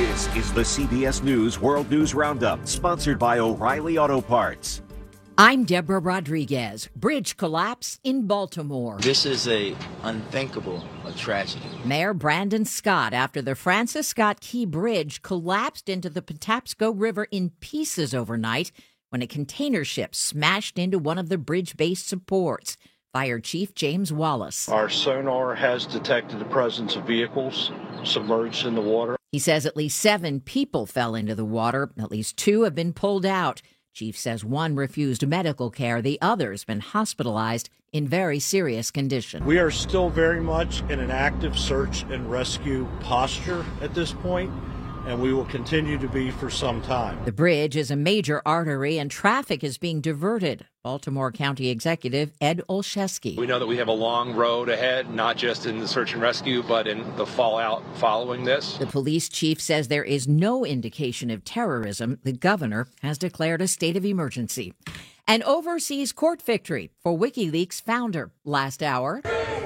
This is the CBS News World News Roundup, sponsored by O'Reilly Auto Parts. I'm Deborah Rodriguez. Bridge collapse in Baltimore. This is a unthinkable tragedy. Mayor Brandon Scott, after the Francis Scott Key Bridge collapsed into the Patapsco River in pieces overnight when a container ship smashed into one of the bridge-based supports. Fire Chief James Wallace. Our sonar has detected the presence of vehicles submerged in the water. He says at least 7 people fell into the water. At least 2 have been pulled out. Chief says 1 refused medical care. The other's been hospitalized in very serious condition. We are still very much in an active search and rescue posture at this point, and we will continue to be for some time. The bridge is a major artery and traffic is being diverted. Baltimore County Executive Ed Olszewski. We know that we have a long road ahead, not just in the search and rescue, but in the fallout following this. The police chief says there is no indication of terrorism. The governor has declared a state of emergency. An overseas court victory for WikiLeaks founder. Last hour.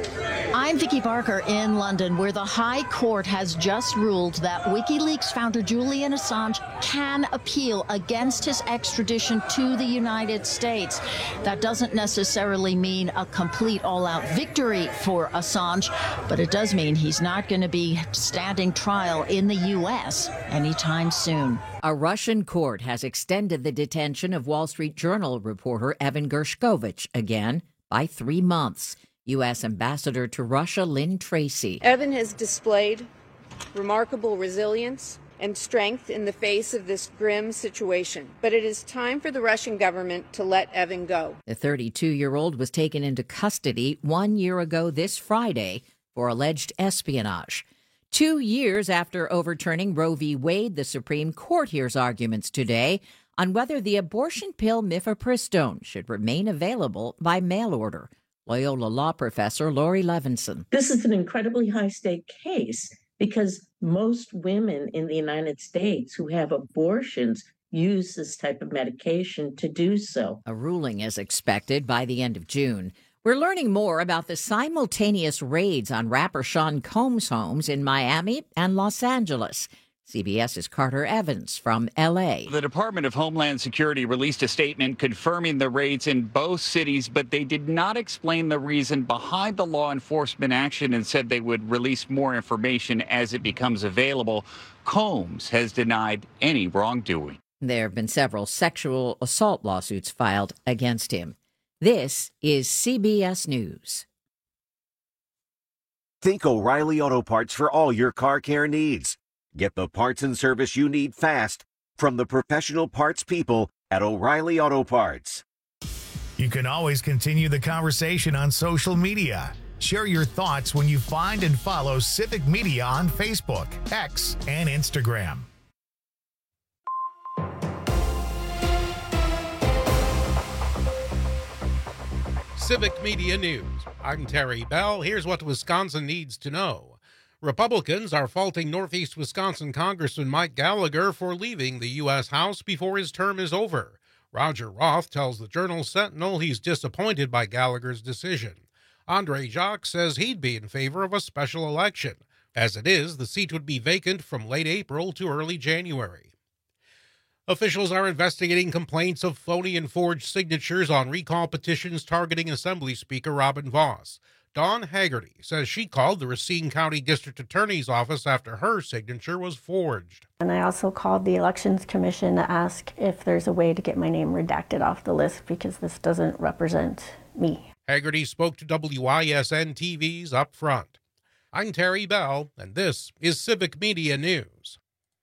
I'm Vicki Barker in London, where the High Court has just ruled that WikiLeaks founder Julian Assange can appeal against his extradition to the United States. That doesn't necessarily mean a complete all-out victory for Assange, but it does mean he's not going to be standing trial in the U.S. anytime soon. A Russian court has extended the detention of Wall Street Journal reporter Evan Gershkovich again by 3 months. U.S. Ambassador to Russia Lynn Tracy. Evan has displayed remarkable resilience and strength in the face of this grim situation. But it is time for the Russian government to let Evan go. The 32-year-old was taken into custody 1 year ago this Friday for alleged espionage. 2 years after overturning Roe v. Wade, the Supreme Court hears arguments today on whether the abortion pill mifepristone should remain available by mail order. Loyola Law professor Lori Levinson. This is an incredibly high-stake case because most women in the United States who have abortions use this type of medication to do so. A ruling is expected by the end of June. We're learning more about the simultaneous raids on rapper Sean Combs' homes in Miami and Los Angeles. CBS's Carter Evans from L.A. The Department of Homeland Security released a statement confirming the raids in both cities, but they did not explain the reason behind the law enforcement action and said they would release more information as it becomes available. Combs has denied any wrongdoing. There have been several sexual assault lawsuits filed against him. This is CBS News. Think O'Reilly Auto Parts for all your car care needs. Get the parts and service you need fast from the professional parts people at O'Reilly Auto Parts. You can always continue the conversation on social media. Share your thoughts when you find and follow Civic Media on Facebook, X, and Instagram. Civic Media News. I'm Terry Bell. Here's what Wisconsin needs to know. Republicans are faulting Northeast Wisconsin Congressman Mike Gallagher for leaving the U.S. House before his term is over. Roger Roth tells the Journal-Sentinel he's disappointed by Gallagher's decision. Andre Jacques says he'd be in favor of a special election. As it is, the seat would be vacant from late April to early January. Officials are investigating complaints of phony and forged signatures on recall petitions targeting Assembly Speaker Robin Vos. Dawn Haggerty says she called the Racine County District Attorney's Office after her signature was forged. And I also called the Elections Commission to ask if there's a way to get my name redacted off the list because this doesn't represent me. Haggerty spoke to WISN TV's Up Front. I'm Terry Bell, and this is Civic Media News.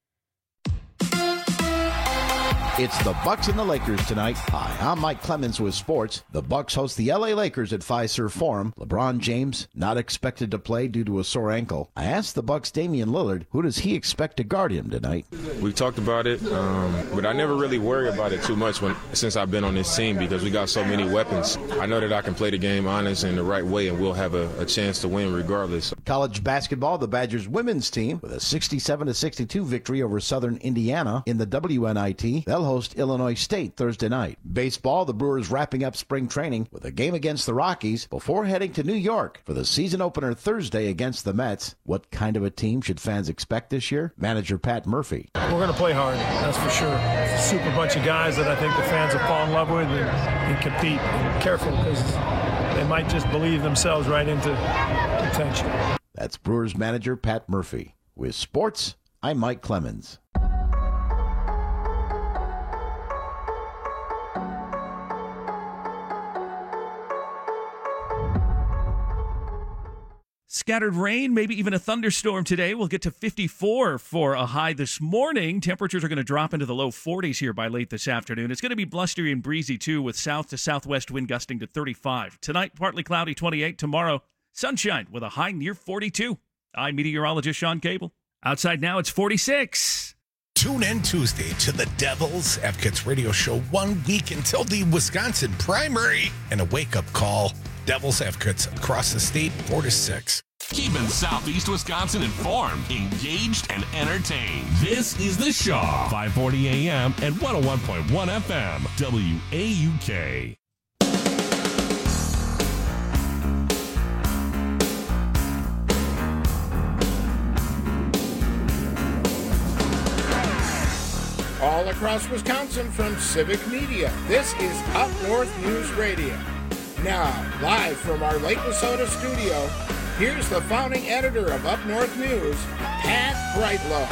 It's the Bucks and the Lakers tonight. Hi, I'm Mike Clemens with sports. The Bucks host the LA Lakers at Fiserv Forum. LeBron James not expected to play due to a sore ankle. I asked the Bucks' Damian Lillard, who does he expect to guard him tonight? We talked about it, but I never really worry about it too much since I've been on this team because we got so many weapons. I know that I can play the game honest and the right way, and we'll have a chance to win regardless. College basketball, the Badgers women's team with a 67-62 victory over Southern Indiana in the WNIT. They'll host Illinois State Thursday night. Baseball, the Brewers wrapping up spring training with a game against the Rockies before heading to New York for the season opener Thursday against the Mets. What kind of a team should fans expect this year? Manager Pat Murphy. We're going to play hard, that's for sure. It's a super bunch of guys that I think the fans will fall in love with and compete. And careful, because they might just believe themselves right into contention. That's Brewers manager Pat Murphy. With sports, I'm Mike Clemens. Scattered rain, maybe even a thunderstorm today. We'll get to 54 for a high this morning. Temperatures are going to drop into the low 40s here by late this afternoon. It's going to be blustery and breezy, too, with south to southwest wind gusting to 35. Tonight, partly cloudy, 28. Tomorrow, sunshine with a high near 42. I'm meteorologist Sean Cable. Outside now, it's 46. Tune in Tuesday to the Devil's Advocates radio show 1 week until the Wisconsin primary and a wake-up call. Devil's Advocates across the state, 4 to 6. Keeping Southeast Wisconsin informed, engaged, and entertained. This is The Shaw, 540 AM and 101.1 FM, WAUK. All across Wisconsin from Civic Media, this is Up North News Radio. Now, live from our Lake Wissota studio, here's the founding editor of Up North News, Pat Brightlow.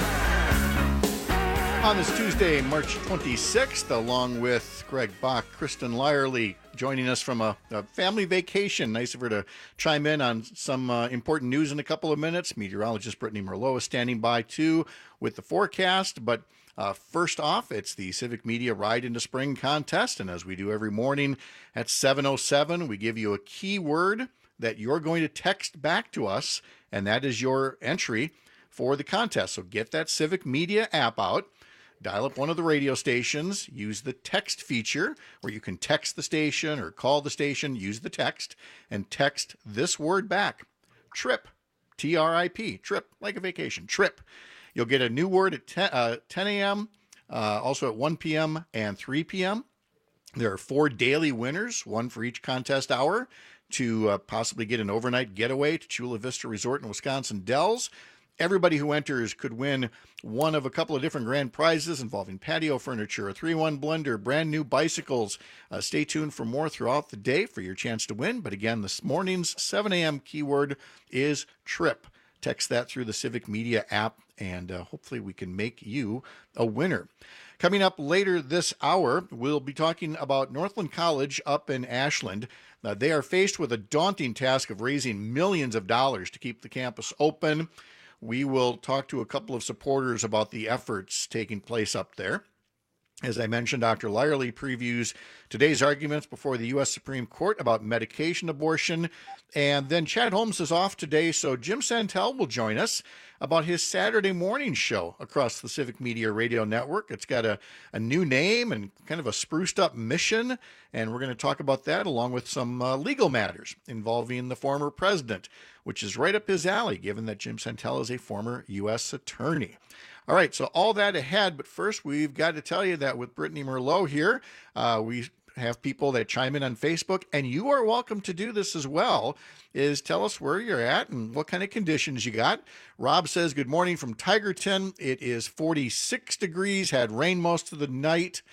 On this Tuesday, March 26th, along with Greg Bach, Kristen Lyerly, joining us from a family vacation. Nice of her to chime in on some important news in a couple of minutes. Meteorologist Brittany Merlot is standing by, too, with the forecast, but first off, it's the Civic Media Ride into Spring contest, and as we do every morning at 7:07, we give you a keyword that you're going to text back to us, and that is your entry for the contest. So get that Civic Media app out, dial up one of the radio stations, use the text feature where you can text the station or call the station, use the text, and text this word back, trip, T-R-I-P, trip, like a vacation, trip. You'll get a new word at 10 a.m., also at 1 p.m. and 3 p.m. There are 4 daily winners, one for each contest hour, to possibly get an overnight getaway to Chula Vista Resort in Wisconsin Dells. Everybody who enters could win one of a couple of different grand prizes involving patio furniture, a 3-in-1 blender, brand new bicycles. Stay tuned for more throughout the day for your chance to win. But again, this morning's 7 a.m. keyword is trip. Text that through the Civic Media app, and hopefully we can make you a winner. Coming up later this hour, we'll be talking about Northland College up in Ashland. They are faced with a daunting task of raising millions of dollars to keep the campus open. We will talk to a couple of supporters about the efforts taking place up there. As I mentioned, Dr. Lyerly previews today's arguments before the U.S. Supreme Court about medication abortion. And then Chad Holmes is off today, so Jim Santel will join us about his Saturday morning show across the Civic Media Radio Network. It's got a new name and kind of a spruced up mission, and we're going to talk about that along with some legal matters involving the former president, which is right up his alley, given that Jim Santel is a former U.S. attorney. All right, so all that ahead, but first we've got to tell you that with Brittany Merlot here, we have people that chime in on Facebook, and you are welcome to do this as well, is tell us where you're at and what kind of conditions you got. Rob says, good morning from Tigerton. It is 46 degrees, had rain most of the night,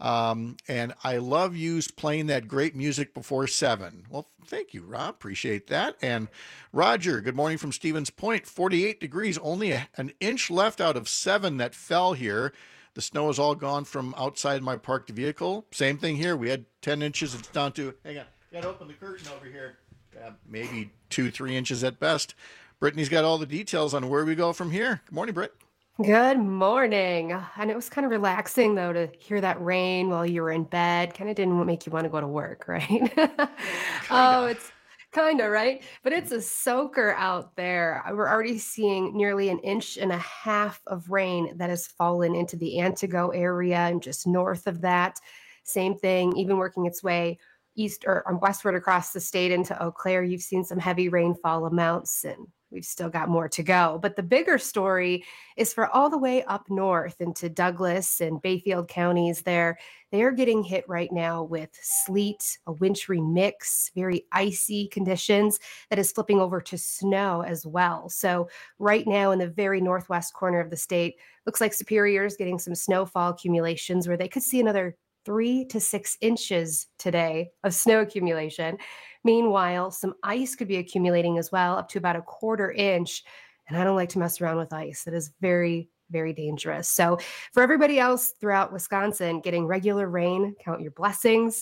and I love you playing that great music before 7. Well, thank you, Rob. Appreciate that. And Roger, good morning from Stevens Point. 48 degrees, only an inch left out of 7 that fell here. The snow is all gone from outside my parked vehicle. Same thing here. We had 10 inches. It's down to, hang on, got to open the curtain over here. Maybe 2-3 inches at best. Brittany's got all the details on where we go from here. Good morning, Britt. Good morning. And it was kind of relaxing, though, to hear that rain while you were in bed. Kind of didn't make you want to go to work, right? It's kind of, right? But it's a soaker out there. We're already seeing nearly 1.5 inches of rain that has fallen into the Antigo area and just north of that. Same thing, even working its way east or westward across the state into Eau Claire. You've seen some heavy rainfall amounts, and we've still got more to go. But the bigger story is for all the way up north into Douglas and Bayfield counties there. They are getting hit right now with sleet, a wintry mix, very icy conditions that is flipping over to snow as well. So right now in the very northwest corner of the state, looks like Superior is getting some snowfall accumulations where they could see another 3 to 6 inches today of snow accumulation. Meanwhile, some ice could be accumulating as well, up to about a 1/4 inch. And I don't like to mess around with ice. It is very, very dangerous. So for everybody else throughout Wisconsin, getting regular rain, count your blessings.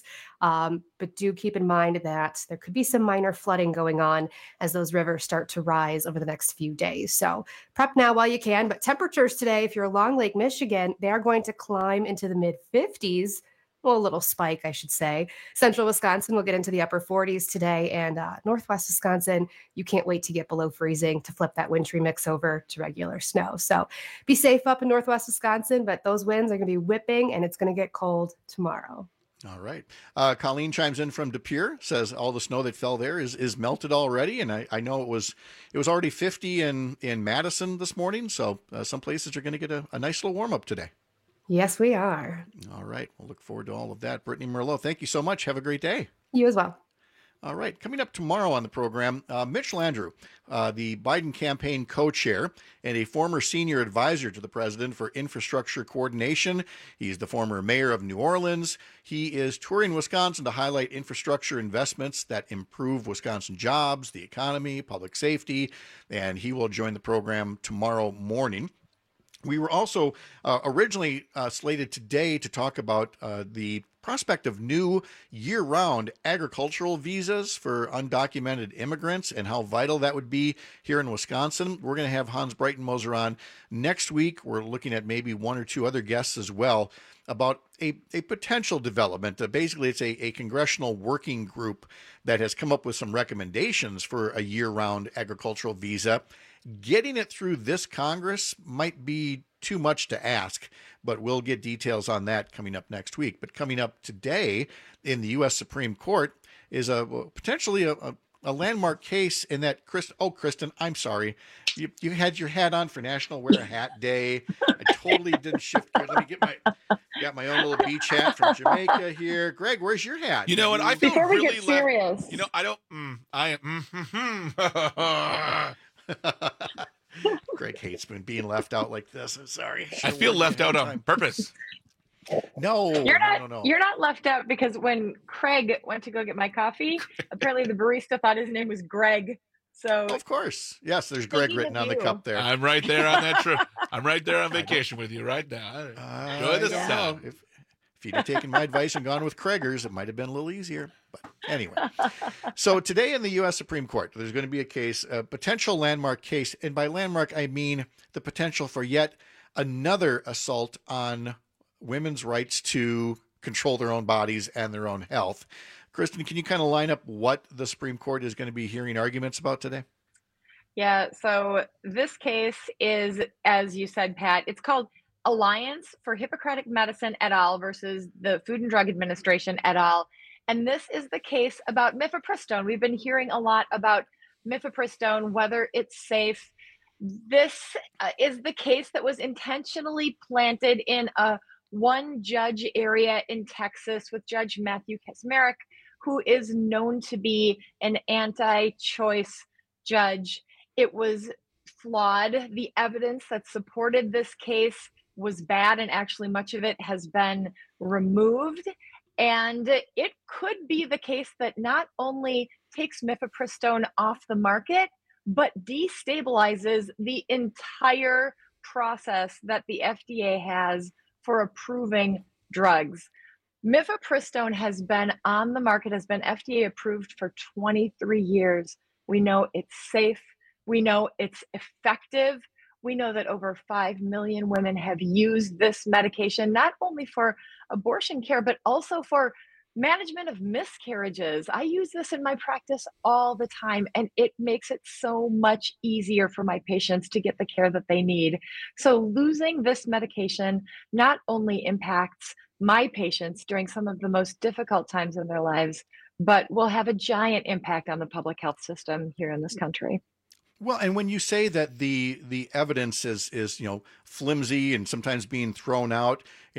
But do keep in mind that there could be some minor flooding going on as those rivers start to rise over the next few days. So prep now while you can. But temperatures today, if you're along Lake Michigan, they are going to climb into the mid 50s. Well, a little spike, I should say. Central Wisconsin will get into the upper 40s today, and northwest Wisconsin, you can't wait to get below freezing to flip that wintry mix over to regular snow. So be safe up in northwest Wisconsin, but those winds are going to be whipping, and it's going to get cold tomorrow. All right. Colleen chimes in from De Pere, says all the snow that fell there is melted already. And I know it was already 50 in Madison this morning. So some places are going to get a nice little warm up today. Yes, we are. All right. We'll look forward to all of that. Brittany Merlot, thank you so much. Have a great day. You as well. All right. Coming up tomorrow on the program, Mitch Landrieu, the Biden campaign co-chair and a former senior advisor to the president for infrastructure coordination. He's the former mayor of New Orleans. He is touring Wisconsin to highlight infrastructure investments that improve Wisconsin jobs, the economy, public safety, and he will join the program tomorrow morning. We were also originally slated today to talk about the prospect of new year-round agricultural visas for undocumented immigrants and how vital that would be here in Wisconsin. We're going to have Hans Breitenmoser on next week. We're looking at maybe 1 or 2 other guests as well about a potential development. Basically, it's a congressional working group that has come up with some recommendations for a year-round agricultural visa. Getting it through this Congress might be too much to ask, but we'll get details on that coming up next week. But coming up today in the U.S. Supreme Court is potentially a landmark case in that, Kristen, I'm sorry. You had your hat on for National Wear a Hat Day. I totally didn't shift gears. Let me got my own little beach hat from Jamaica here. Greg, where's your hat? You know what? I feel Before we really get serious. You know, I don't. Greg hates being left out like this. I'm sorry. I feel left out on purpose. No, You're not left out because when Craig went to go get my coffee, apparently the barista thought his name was Greg. So of course, yes, there's Greg written on the cup there. I'm right there on that trip. I'm right there on vacation with you right now. Enjoy the sun. If you'd have taken my advice and gone with Craigers, it might have been a little easier. But anyway, so today in the U.S. Supreme Court, there's going to be a potential landmark case. And by landmark, I mean the potential for yet another assault on women's rights to control their own bodies and their own health. Kristen, can you kind of line up what the Supreme Court is going to be hearing arguments about today? Yeah, so this case is, as you said, Pat, it's called Alliance for Hippocratic Medicine et al. Versus the Food and Drug Administration et al. And this is the case about mifepristone. We've been hearing a lot about mifepristone, whether it's safe. This is the case that was intentionally planted in a one-judge area in Texas with Judge Matthew Kacsmaryk, who is known to be an anti-choice judge. It was flawed. The evidence that supported this case was bad, and actually much of it has been removed. And it could be the case that not only takes mifepristone off the market, but destabilizes the entire process that the FDA has for approving drugs. Mifepristone has been on the market, has been FDA approved for 23 years. We know it's safe. We know it's effective. We know that over 5 million women have used this medication, not only for abortion care, but also for management of miscarriages. I use this in my practice all the time, and it makes it so much easier for my patients to get the care that they need. So losing this medication not only impacts my patients during some of the most difficult times in their lives, but will have a giant impact on the public health system here in this country. Well, and when you say that the evidence is flimsy and sometimes being thrown out,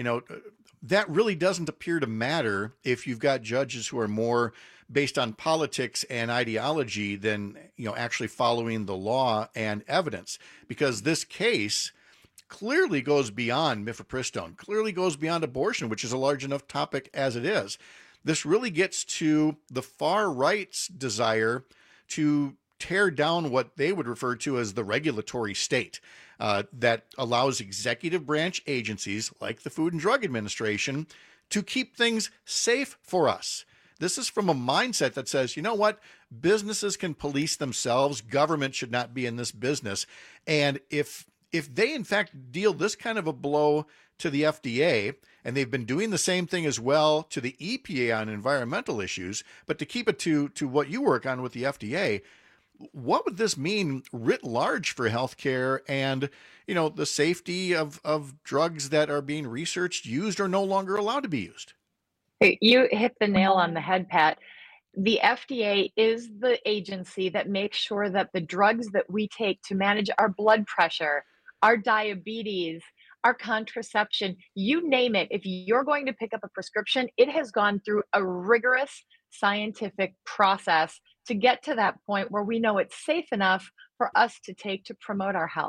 that really doesn't appear to matter if you've got judges who are more based on politics and ideology than actually following the law and evidence, because this case clearly goes beyond mifepristone, clearly goes beyond abortion, which is a large enough topic as it is. This really gets to the far right's desire to tear down what they would refer to as the regulatory state that allows executive branch agencies like the Food and Drug Administration to keep things safe for us. This is from a mindset that says, you know what, businesses can police themselves. Government should not be in this business. And if they, in fact, deal this kind of a blow to the FDA, and they've been doing the same thing as well to the EPA on environmental issues, but to keep it to what you work on with the FDA, what would this mean writ large for healthcare and, the safety of drugs that are being researched, used, or no longer allowed to be used? You hit the nail on the head, Pat. The FDA is the agency that makes sure that the drugs that we take to manage our blood pressure, our diabetes, our contraception, you name it, if you're going to pick up a prescription, it has gone through a rigorous scientific process to get to that point where we know it's safe enough for us to take to promote our health.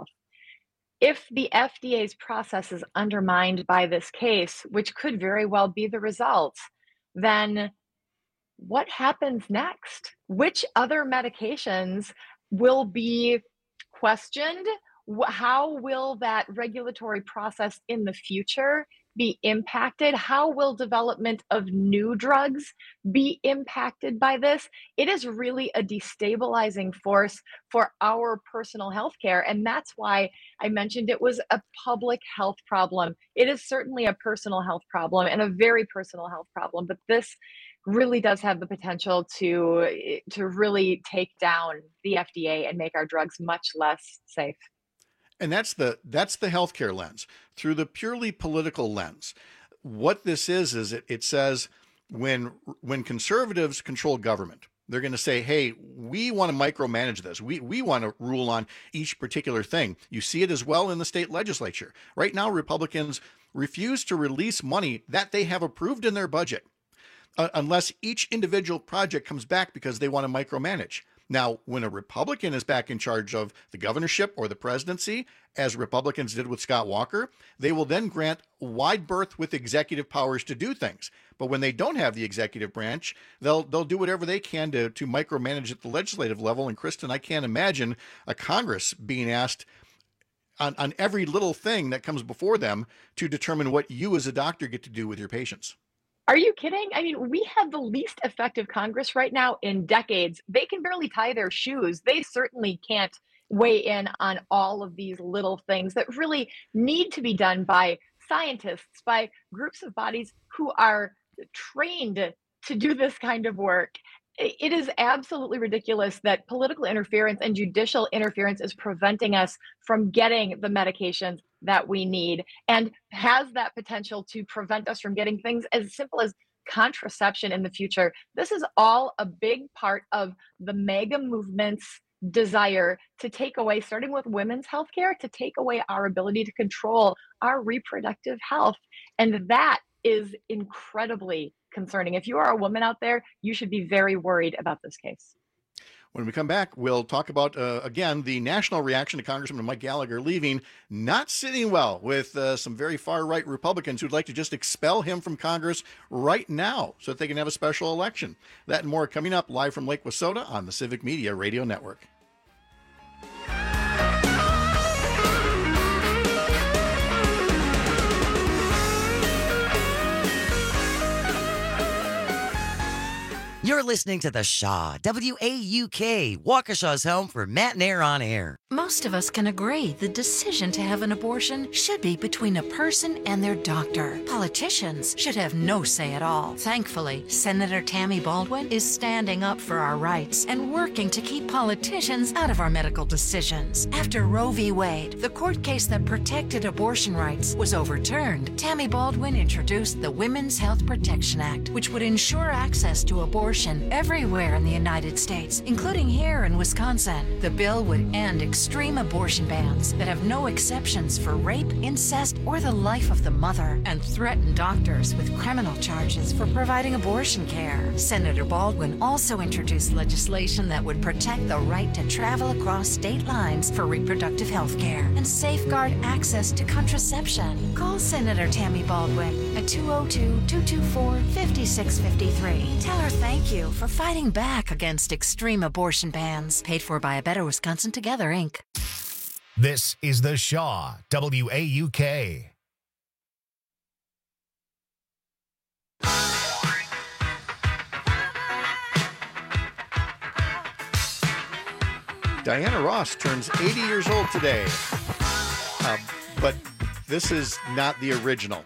If the FDA's process is undermined by this case, which could very well be the result, then what happens next? Which other medications will be questioned? How will that regulatory process in the future be impacted? How will development of new drugs be impacted by this? It is really a destabilizing force for our personal health care. And that's why I mentioned it was a public health problem. It is certainly a personal health problem and a very personal health problem, but this really does have the potential to really take down the FDA and make our drugs much less safe. And that's the healthcare lens. Through the purely political lens, what this is it says when conservatives control government, they're going to say, hey, we want to micromanage this. We want to rule on each particular thing. You see it as well in the state legislature. Right now, Republicans refuse to release money that they have approved in their budget unless each individual project comes back because they want to micromanage. Now, when a Republican is back in charge of the governorship or the presidency, as Republicans did with Scott Walker, they will then grant wide berth with executive powers to do things. But when they don't have the executive branch, they'll do whatever they can to micromanage at the legislative level. And Kristen, I can't imagine a Congress being asked on every little thing that comes before them to determine what you as a doctor get to do with your patients. Are you kidding? I mean, we have the least effective Congress right now in decades. They can barely tie their shoes. They certainly can't weigh in on all of these little things that really need to be done by scientists, by groups of bodies who are trained to do this kind of work. It is absolutely ridiculous that political interference and judicial interference is preventing us from getting the medications that we need and has that potential to prevent us from getting things as simple as contraception in the future. This is all a big part of the MAGA movement's desire to take away, starting with women's healthcare, to take away our ability to control our reproductive health. And that is incredibly concerning. If you are a woman out there, you should be very worried about this case. When we come back, we'll talk about, again, the national reaction to Congressman Mike Gallagher leaving, not sitting well with some very far-right Republicans who'd like to just expel him from Congress right now so that they can have a special election. That and more coming up live from Lake Wissota on the Civic Media Radio Network. You're listening to The Shaw, WAUK, Waukesha's home for Matt and Air on Air. Most of us can agree the decision to have an abortion should be between a person and their doctor. Politicians should have no say at all. Thankfully, Senator Tammy Baldwin is standing up for our rights and working to keep politicians out of our medical decisions. After Roe v. Wade, the court case that protected abortion rights, was overturned, Tammy Baldwin introduced the Women's Health Protection Act, which would ensure access to abortion abortion everywhere in the United States, including here in Wisconsin. The bill would end extreme abortion bans that have no exceptions for rape, incest, or the life of the mother, and threaten doctors with criminal charges for providing abortion care. Senator Baldwin also introduced legislation that would protect the right to travel across state lines for reproductive health care and safeguard access to contraception. Call Senator Tammy Baldwin at 202-224-5653. Tell her thank you for fighting back against extreme abortion bans. Paid for by A Better Wisconsin Together, Inc. This is The Shaw, WAUK. Diana Ross turns 80 years old today. But this is not the original.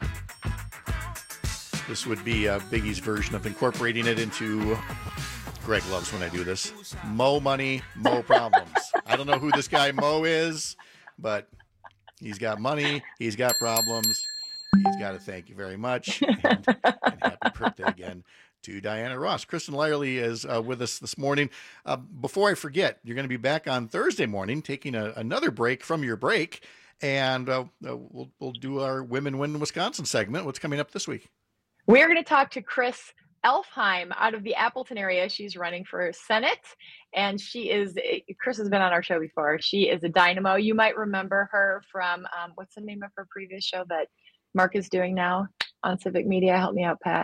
This would be Biggie's version of incorporating it into, Greg loves when I do this, Mo Money, Mo Problems. I don't know who this guy Mo is, but he's got money, he's got problems, he's got to thank you very much. And happy birthday again to Diana Ross. Kristen Lyerly is with us this morning. Before I forget, you're going to be back on Thursday morning, taking another break from your break, and we'll do our Women Win Wisconsin segment. What's coming up this week? We're going to talk to Chris Elfheim out of the Appleton area. She's running for Senate, and Chris has been on our show before. She is a dynamo. You might remember her from, what's the name of her previous show that Mark is doing now on Civic Media? Help me out, Pat.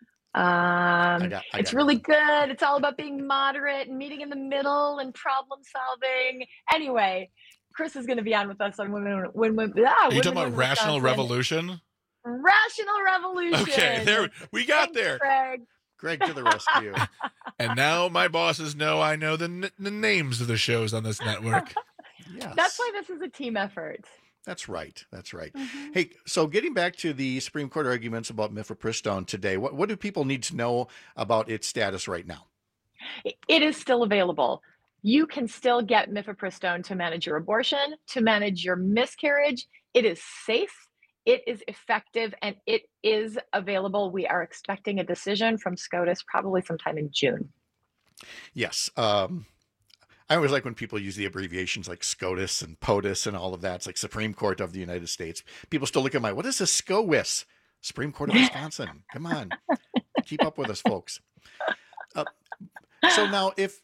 It's really good. It's all about being moderate and meeting in the middle and problem solving. Anyway, Chris is going to be on with us on Women. Are you talking about Rational Revolution? Rational Revolution. Okay, there we got there. Greg to the rescue. And now my bosses know I know the names of the shows on this network. Yes. That's why this is a team effort. That's right. That's right. Mm-hmm. Hey, so getting back to the Supreme Court arguments about mifepristone today, what do people need to know about its status right now? It is still available. You can still get mifepristone to manage your abortion, to manage your miscarriage. It is safe. It is effective, and it is available. We are expecting a decision from SCOTUS probably sometime in June. Yes. I always like when people use the abbreviations like SCOTUS and POTUS and all of that. It's like Supreme Court of the United States. People still look at what is a SCOWIS? Supreme Court of Wisconsin. Come on. Keep up with us, folks. So now do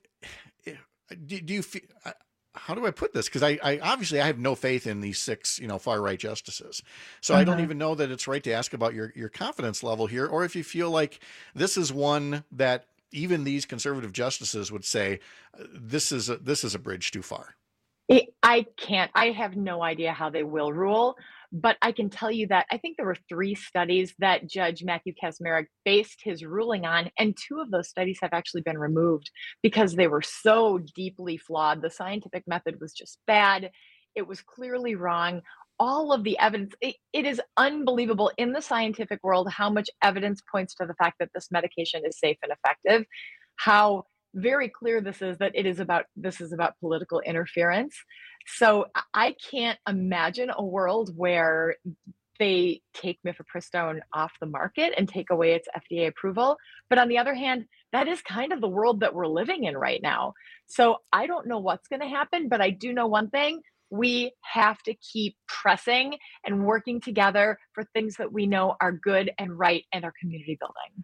you feel... how do I put this? Because I obviously I have no faith in these 6, far right justices. So I don't even know that it's right to ask about your confidence level here, or if you feel like this is one that even these conservative justices would say this is a bridge too far. I can't. I have no idea how they will rule, but I can tell you that I think there were 3 studies that Judge Matthew Kacsmaryk based his ruling on, and 2 of those studies have actually been removed because they were so deeply flawed. The scientific method was just bad. It was clearly wrong. All of the evidence, it is unbelievable in the scientific world how much evidence points to the fact that this medication is safe and effective, how very clear this is about political interference. So I can't imagine a world where they take mifepristone off the market and take away its FDA approval. But on the other hand, that is kind of the world that we're living in right now. So I don't know what's going to happen, but I do know one thing. We have to keep pressing and working together for things that we know are good and right and are community building.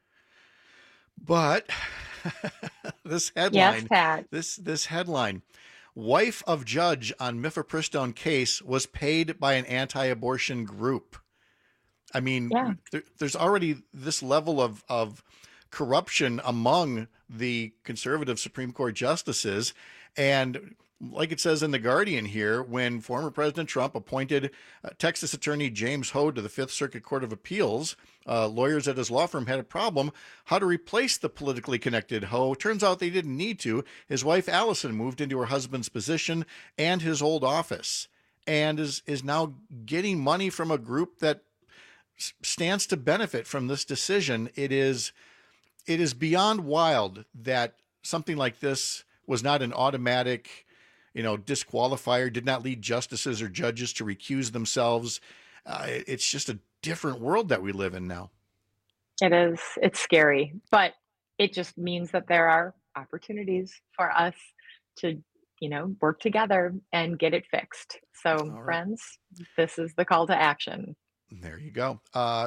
But this headline, yes, Pat. This headline, wife of judge on mifepristone case was paid by an anti-abortion group. I mean, there's already this level of corruption among the conservative Supreme Court justices. And like it says in The Guardian here, when former President Trump appointed Texas attorney James Ho to the Fifth Circuit Court of Appeals, lawyers at his law firm had a problem how to replace the politically connected Ho. Turns out they didn't need to. His wife Allison moved into her husband's position and his old office, and is now getting money from a group that stands to benefit from this decision. It is beyond wild that something like this was not an automatic disqualifier, did not lead justices or judges to recuse themselves. It's just a different world that we live in now. It is. It's scary. But it just means that there are opportunities for us to, work together and get it fixed. So, friends, this is the call to action. There you go.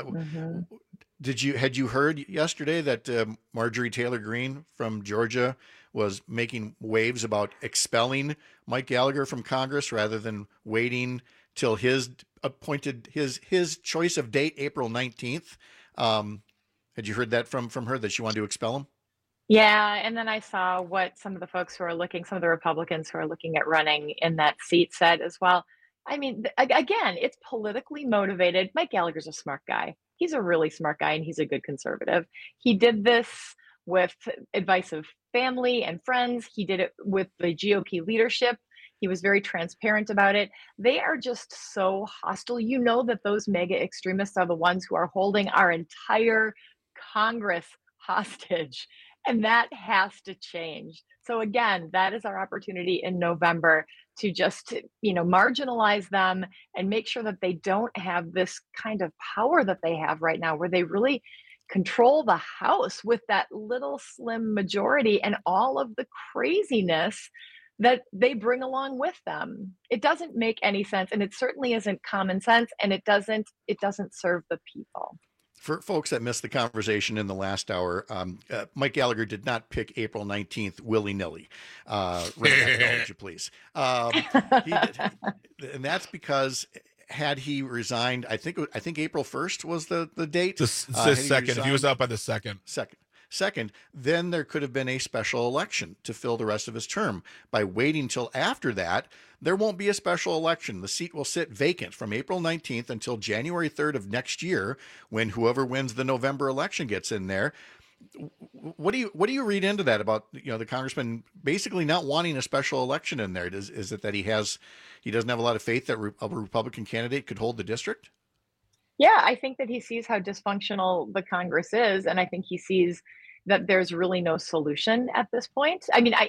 Had you heard yesterday that Marjorie Taylor Greene from Georgia was making waves about expelling Mike Gallagher from Congress rather than waiting till his choice of date, April 19th? Had you heard that from her, that she wanted to expel him? Yeah, and then I saw what some of the folks some of the Republicans who are looking at running in that seat said as well. I mean, again, it's politically motivated. Mike Gallagher's a smart guy. He's a really smart guy, and he's a good conservative. He did this with advice of family and friends. He did it with the GOP leadership. He was very transparent about it. They are just so hostile. You know that those mega extremists are the ones who are holding our entire Congress hostage. And that has to change. So again, that is our opportunity in November to just, marginalize them and make sure that they don't have this kind of power that they have right now, where they really control the House with that little slim majority and all of the craziness that they bring along with them. It doesn't make any sense, and it certainly isn't common sense, and it doesn't serve the people. For folks that missed the conversation in the last hour, Mike Gallagher did not pick April 19th willy-nilly. Would you please? He did, and that's because had he resigned, I think April 1st was the date. The second. If he was out by the second. Second, then there could have been a special election to fill the rest of his term. By waiting till after that, there won't be a special election. The seat will sit vacant from April 19th until January 3rd of next year, when whoever wins the November election gets in there. What do you read into that about the congressman basically not wanting a special election in there? Is it that he doesn't have a lot of faith that a Republican candidate could hold the district? Yeah, I think that he sees how dysfunctional the Congress is, and I think he sees that there's really no solution at this point. I mean,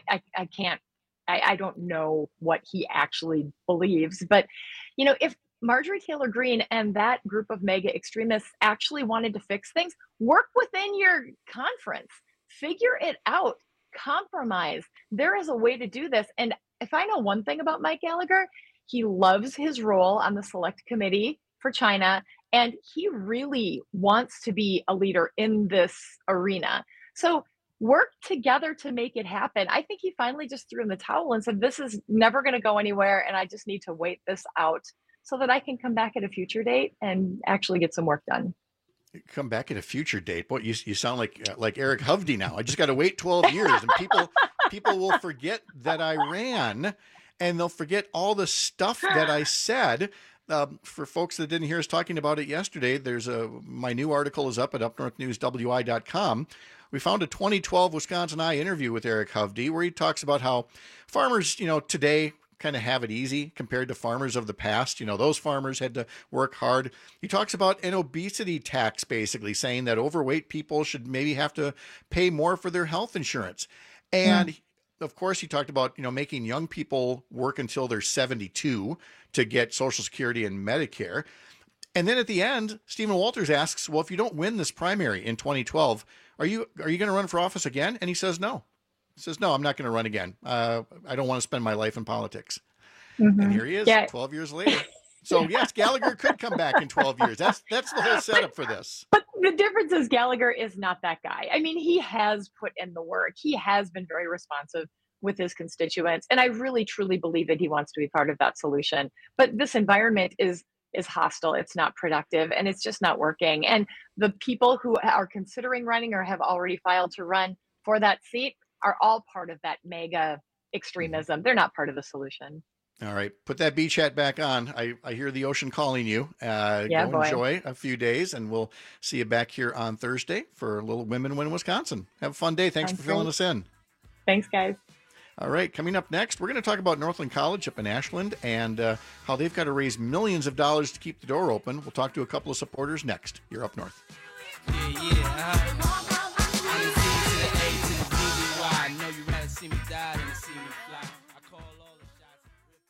I don't know what he actually believes, but if Marjorie Taylor Greene and that group of mega extremists actually wanted to fix things, work within your conference, figure it out, compromise. There is a way to do this. And if I know one thing about Mike Gallagher, he loves his role on the Select Committee for China, and he really wants to be a leader in this arena. So work together to make it happen. I think he finally just threw in the towel and said, this is never going to go anywhere, and I just need to wait this out so that I can come back at a future date and actually get some work done. Come back at a future date? Boy, you sound like Eric Hovde now. I just got to wait 12 years, and people will forget that I ran, and they'll forget all the stuff that I said. For folks that didn't hear us talking about it yesterday, my new article is up at upnorthnewswi.com. We found a 2012 Wisconsin Eye interview with Eric Hovde, where he talks about how farmers, today kind of have it easy compared to farmers of the past. Those farmers had to work hard. He talks about an obesity tax, basically saying that overweight people should maybe have to pay more for their health insurance. And of course, he talked about, making young people work until they're 72 to get Social Security and Medicare. And then at the end, Stephen Walters asks, well, if you don't win this primary in 2012, are you going to run for office again? And he says, no. He says, no, I'm not going to run again. I don't want to spend my life in politics. Mm-hmm. And here he is 12 years later. So yes, Gallagher could come back in 12 years. That's the whole setup for this. But the difference is Gallagher is not that guy. I mean, he has put in the work. He has been very responsive with his constituents. And I really, truly believe that he wants to be part of that solution. But this environment is hostile. It's not productive, and it's just not working. And the people who are considering running or have already filed to run for that seat are all part of that mega extremism. They're not part of the solution. All right. Put that beach hat back on. I hear the ocean calling you. Go enjoy a few days, and we'll see you back here on Thursday for a little Women Win Wisconsin. Have a fun day. Thanks for filling us in. Thanks, guys. All right. Coming up next, we're going to talk about Northland College up in Ashland and how they've got to raise millions of dollars to keep the door open. We'll talk to a couple of supporters next. You're Up North.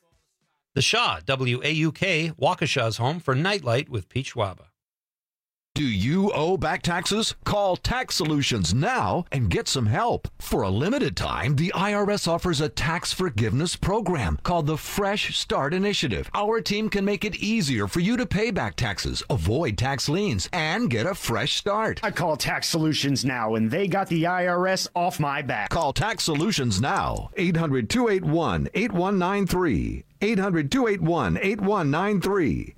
The Shaw, WAUK, Waukesha's home for Nightlight with Pete Schwaba. Do you owe back taxes? Call Tax Solutions now and get some help. For a limited time, the IRS offers a tax forgiveness program called the Fresh Start Initiative. Our team can make it easier for you to pay back taxes, avoid tax liens, and get a fresh start. I call Tax Solutions now, and they got the IRS off my back. Call Tax Solutions now. 800-281-8193. 800-281-8193.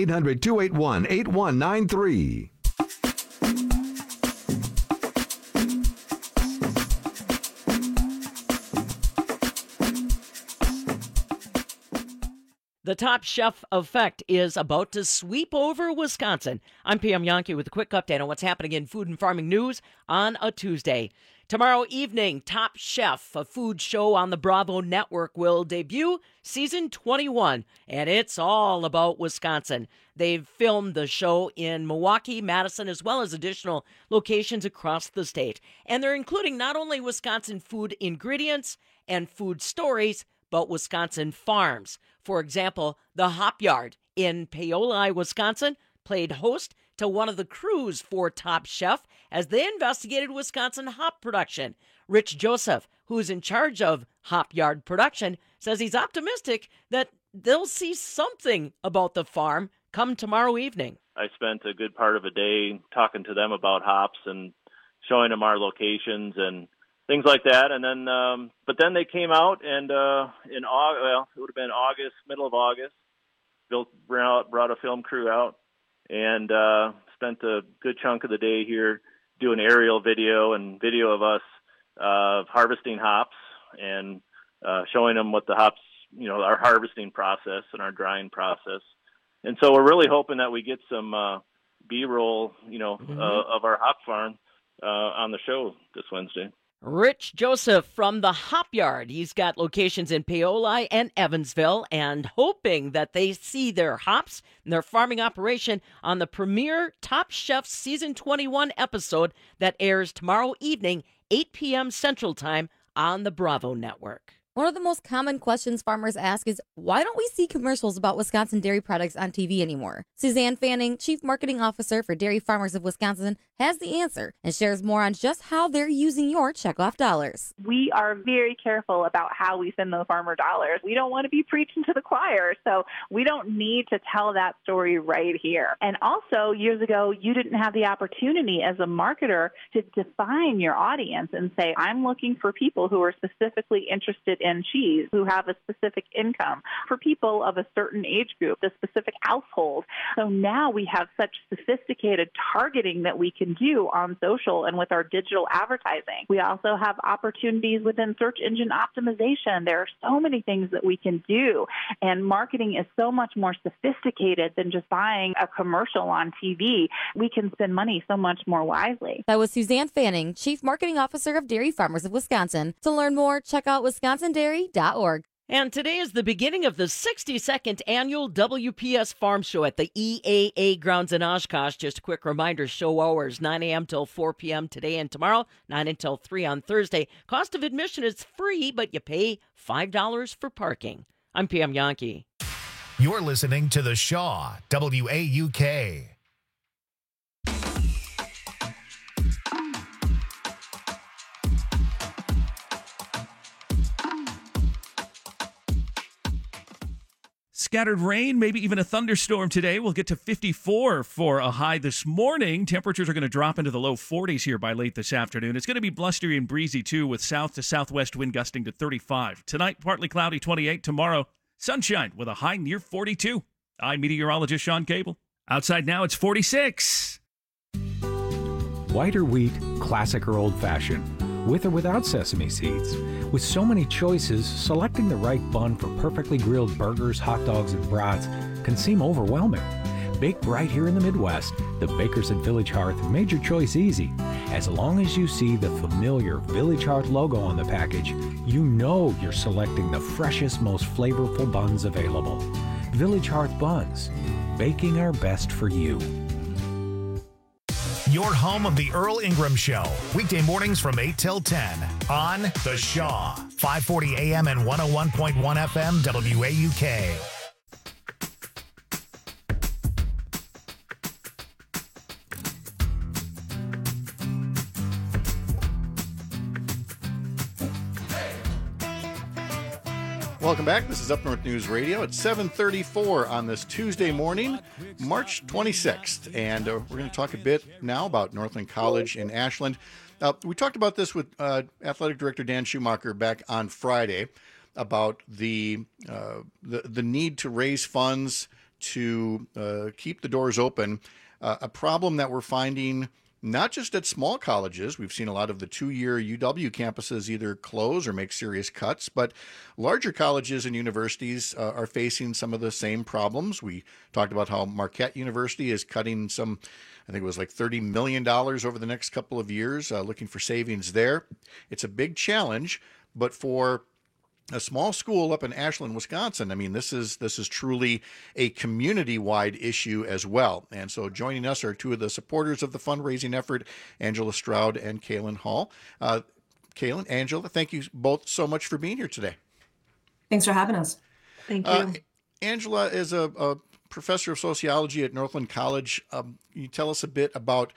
800-281-8193. The Top Chef effect is about to sweep over Wisconsin. I'm Pam Yankee with a quick update on what's happening in food and farming news on a Tuesday. Tomorrow evening, Top Chef, a food show on the Bravo Network, will debut season 21, and it's all about Wisconsin. They've filmed the show in Milwaukee, Madison, as well as additional locations across the state. And they're including not only Wisconsin food ingredients and food stories, but Wisconsin farms. For example, the Hop Yard in Paoli, Wisconsin, played host to one of the crews for Top Chef as they investigated Wisconsin hop production. Rich Joseph, who's in charge of Hop Yard production, says he's optimistic that they'll see something about the farm come tomorrow evening. I spent a good part of a day talking to them about hops and showing them our locations and things like that. And then, but then they came out and in August, well, it would have been August, middle of August, Bill brought a film crew out and spent a good chunk of the day here doing aerial video and video of us harvesting hops and showing them what the hops, you know, our harvesting process and our drying process. And so we're really hoping that we get some B-roll, you know, of our hop farm on the show this Wednesday. Rich Joseph from the Hop Yard. He's got locations in Paoli and Evansville and hoping that they see their hops and their farming operation on the premiere Top Chef Season 21 episode that airs tomorrow evening, 8 p.m. Central Time on the Bravo Network. One of the most common questions farmers ask is, why don't we see commercials about Wisconsin dairy products on TV anymore? Suzanne Fanning, Chief Marketing Officer for Dairy Farmers of Wisconsin, has the answer and shares more on just how they're using your checkoff dollars. We are very careful about how we send those farmer dollars. We don't want to be preaching to the choir, so we don't need to tell that story right here. And also, years ago, you didn't have the opportunity as a marketer to define your audience and say, I'm looking for people who are specifically interested in cheese, who have a specific income, for people of a certain age group, a specific household. So now we have such sophisticated targeting that we can do on social and with our digital advertising. We also have opportunities within search engine optimization. There are so many things that we can do, and marketing is so much more sophisticated than just buying a commercial on TV. We can spend money so much more wisely. That was Suzanne Fanning, Chief Marketing Officer of Dairy Farmers of Wisconsin. To learn more, check out wisconsindairy.org. And today is the beginning of the 62nd annual WPS Farm Show at the EAA grounds in Oshkosh. Just a quick reminder, show hours 9 a.m. till 4 p.m. today and tomorrow, 9 until 3 on Thursday. Cost of admission is free, but you pay $5 for parking. I'm Pam Yankee. You're listening to The Shaw, WAUK. Scattered rain, maybe even a thunderstorm today. We'll get to 54 for a high this morning. Temperatures are going to drop into the low 40s here by late this afternoon. It's going to be blustery and breezy, too, with south to southwest wind gusting to 35. Tonight, partly cloudy, 28. Tomorrow, sunshine with a high near 42. I'm meteorologist Sean Cable. Outside now, it's 46. White or wheat, classic or old-fashioned, with or without sesame seeds. With so many choices, selecting the right bun for perfectly grilled burgers, hot dogs, and brats can seem overwhelming. Baked right here in the Midwest, the bakers at Village Hearth have made your choice easy. As long as you see the familiar Village Hearth logo on the package, you know you're selecting the freshest, most flavorful buns available. Village Hearth Buns, baking our best for you. Your home of the Earl Ingram Show, weekday mornings from 8 till 10 on The Shaw, 540 AM and 101.1 FM WAUK. Welcome back. This is Up North News Radio at 7:34 on this Tuesday morning, March 26th. And we're going to talk a bit now about Northland College in Ashland. We talked about this with Athletic Director Dan Schumacher back on Friday about the need to raise funds to keep the doors open, a problem that we're finding not just at small colleges. We've seen a lot of the 2-year UW campuses either close or make serious cuts, but larger colleges and universities are facing some of the same problems. We talked about how Marquette University is cutting some, I think it was like $30 million over the next couple of years, looking for savings there. It's a big challenge, but for a small school up in Ashland, Wisconsin, I mean, this is truly a community-wide issue as well. And so joining us are two of the supporters of the fundraising effort, Angela Stroud and Kaylin Hall. Kaylin, Angela, thank you both so much for being here today. Thanks for having us. Thank you. Angela is a professor of sociology at Northland College. Can you tell us a bit about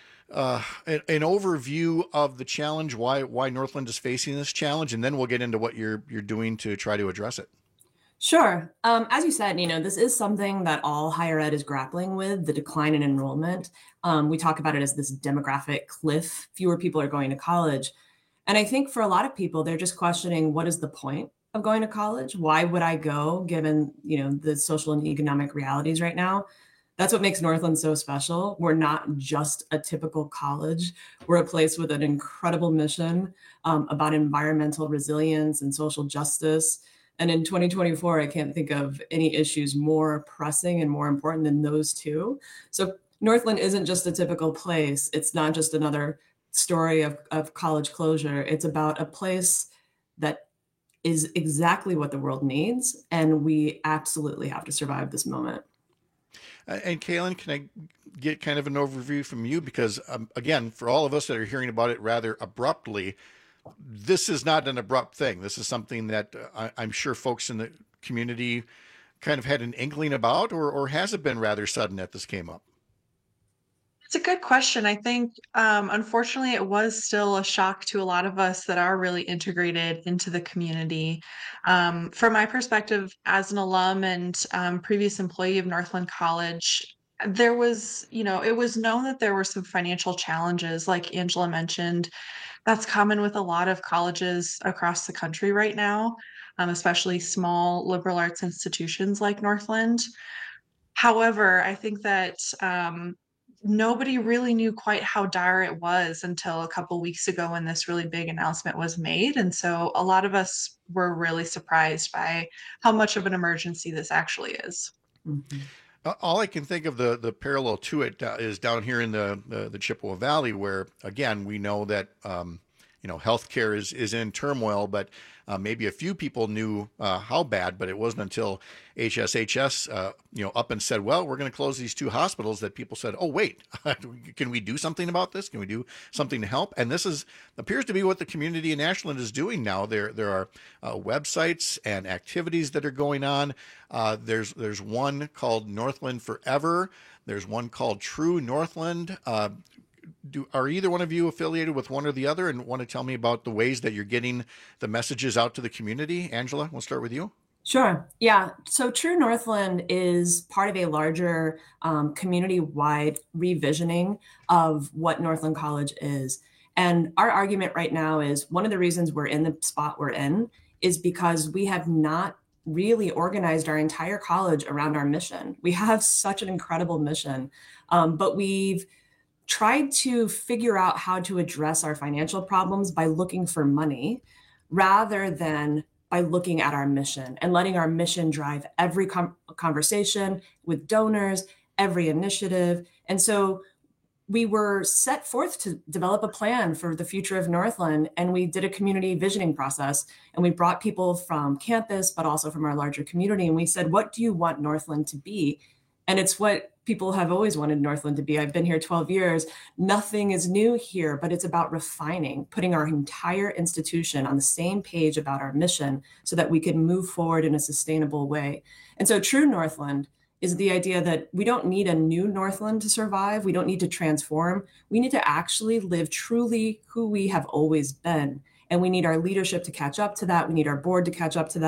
an overview of the challenge, why Northland is facing this challenge, and then we'll get into what you're doing to try to address it. Sure. As you said, this is something that all higher ed is grappling with, the decline in enrollment. We talk about it as this demographic cliff. Fewer people are going to college. And I think for a lot of people, they're just questioning, what is the point of going to college? Why would I go given, the social and economic realities right now? That's what makes Northland so special. We're not just a typical college. We're a place with an incredible mission about environmental resilience and social justice. And in 2024, I can't think of any issues more pressing and more important than those two. So Northland isn't just a typical place. It's not just another story of college closure. It's about a place that is exactly what the world needs. And we absolutely have to survive this moment. And Kaylin, can I get kind of an overview from you? Because again, for all of us that are hearing about it rather abruptly, this is not an abrupt thing. This is something that I'm sure folks in the community kind of had an inkling about, or has it been rather sudden that this came up? It's a good question. I think, unfortunately, it was still a shock to a lot of us that are really integrated into the community. From my perspective, as an alum and previous employee of Northland College, there was, it was known that there were some financial challenges, like Angela mentioned. That's common with a lot of colleges across the country right now, especially small liberal arts institutions like Northland. However, I think that nobody really knew quite how dire it was until a couple weeks ago when this really big announcement was made. And so a lot of us were really surprised by how much of an emergency this actually is. Mm-hmm. All I can think of the parallel to it is down here in the Chippewa Valley, where, again, we know that, healthcare is in turmoil, but maybe a few people knew how bad, but it wasn't until HSHS, up and said, well, we're going to close these 2 hospitals, that people said, oh, wait, can we do something about this? Can we do something to help? And this appears to be what the community in Ashland is doing now. There are websites and activities that are going on. There's one called Northland Forever. There's one called True Northland. Are either one of you affiliated with one or the other, and want to tell me about the ways that you're getting the messages out to the community? Angela, we'll start with you. Sure. Yeah. So True Northland is part of a larger community-wide revisioning of what Northland College is. And our argument right now is one of the reasons we're in the spot we're in is because we have not really organized our entire college around our mission. We have such an incredible mission, but we've tried to figure out how to address our financial problems by looking for money rather than by looking at our mission and letting our mission drive every conversation with donors, every initiative. And so we were set forth to develop a plan for the future of Northland, and we did a community visioning process, and we brought people from campus, but also from our larger community. And we said, what do you want Northland to be? And it's what people have always wanted Northland to be. I've been here 12 years. Nothing is new here, but it's about refining, putting our entire institution on the same page about our mission so that we can move forward in a sustainable way. And so True Northland is the idea that we don't need a new Northland to survive. We don't need to transform. We need to actually live truly who we have always been. And we need our leadership to catch up to that. We need our board to catch up to that.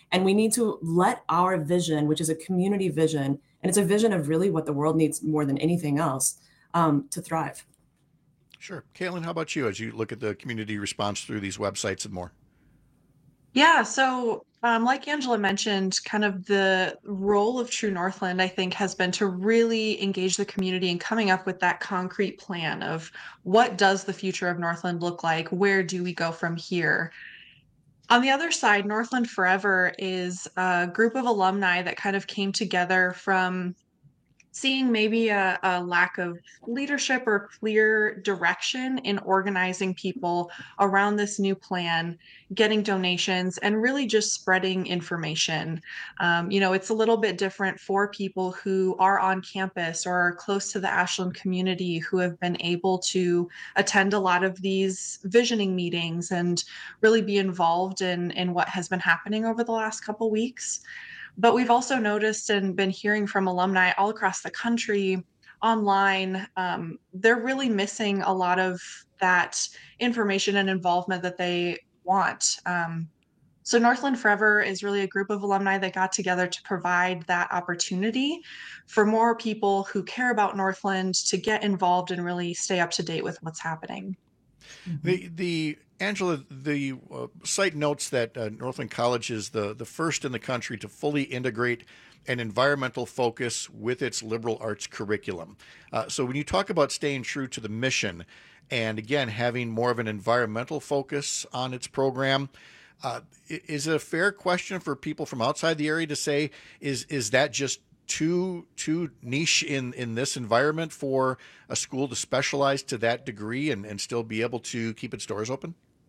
And we need to let our vision, which is a community vision, and it's a vision of really what the world needs more than anything else, to thrive. Sure. Kaylin, how about you as you look at the community response through these websites and more? Yeah, so like Angela mentioned, kind of the role of True Northland, I think, has been to really engage the community in coming up with that concrete plan of what does the future of Northland look like? Where do we go from here? On the other side, Northland Forever is a group of alumni that kind of came together from seeing maybe a lack of leadership or clear direction in organizing people around this new plan, getting donations, and really just spreading information. It's a little bit different for people who are on campus or are close to the Ashland community who have been able to attend a lot of these visioning meetings and really be involved in what has been happening over the last couple weeks. But we've also noticed and been hearing from alumni all across the country online, they're really missing a lot of that information and involvement that they want. So Northland Forever is really a group of alumni that got together to provide that opportunity for more people who care about Northland to get involved and really stay up to date with what's happening. The Angela, the site notes that Northland College is the first in the country to fully integrate an environmental focus with its liberal arts curriculum. So when you talk about staying true to the mission and, again, having more of an environmental focus on its program, is it a fair question for people from outside the area to say, is that just too niche in this environment for a school to specialize to that degree and still be able to keep its doors open?